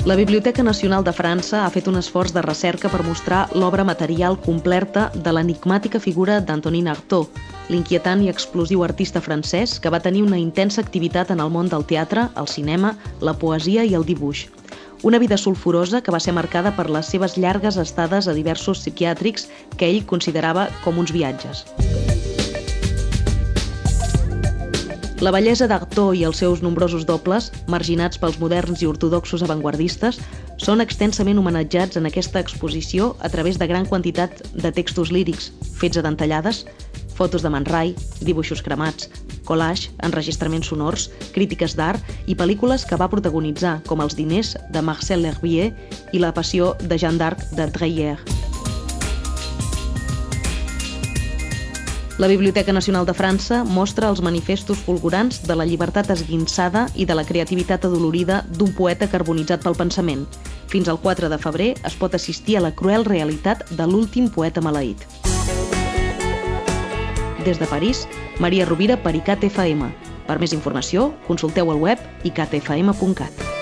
La Biblioteca Nacional de França ha fet un esforç de recerca per mostrar l'obra material completa de l'enigmàtica figura d'Antonin Artaud, l'inquietant i explosiu artista francès que va tenir una intensa activitat en el món del teatre, el cinema, la poesia i el dibuix. Una vida sulfurosa que va ser marcada per les seves llargues estades a diversos psiquiàtrics que ell considerava com uns viatges. La bellesa d'Artaud i els seus nombrosos dobles, marginats pels moderns i ortodoxos avantguardistes, són extensament homenatjats en aquesta exposició a través de gran quantitat de textos lírics, fets a dentellades, fotos de Man Ray, dibuixos cremats, collage, enregistraments sonors, crítiques d'art i pel·lícules que va protagonitzar, com Els diners, de Marcel L'Herbier, i La passió de Jeanne d'Arc, de Dreyer. La Biblioteca Nacional de França mostra els manifestos fulgurants de la llibertat esguinçada i de la creativitat adolorida d'un poeta carbonitzat pel pensament. Fins al 4 de febrer es pot assistir a la cruel realitat de l'últim poeta maleït. Des de París, Maria Rovira per ICAT FM. Per més informació, consulteu el web icatfm.cat.